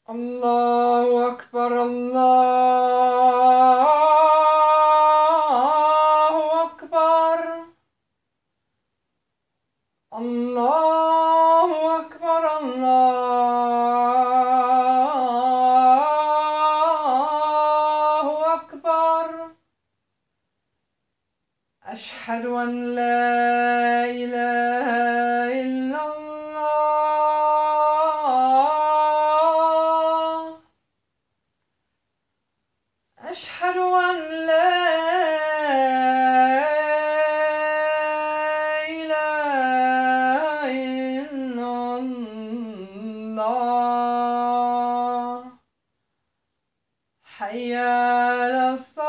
الله أكبر الله أكبر الله أكبر الله أكبر. أشهد أن لا إله إلا الله. أشهد أن لا إله إلا الله. حي على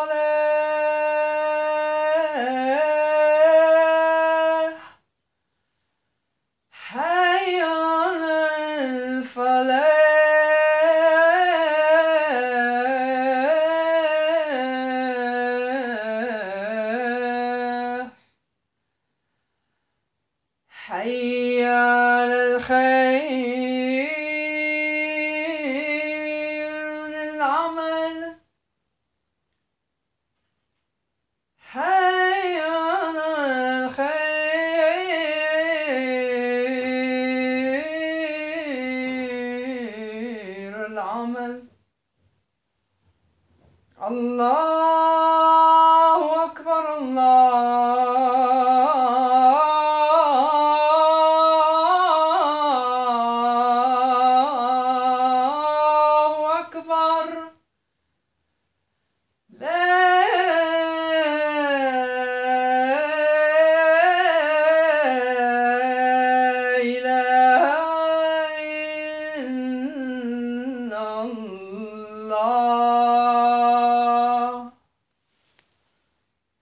الصلاة. حي على الفلاح. حي على الخير العمل. حي على الخير العمل. الله أكبر الله أكبر. لا إله إلا الله.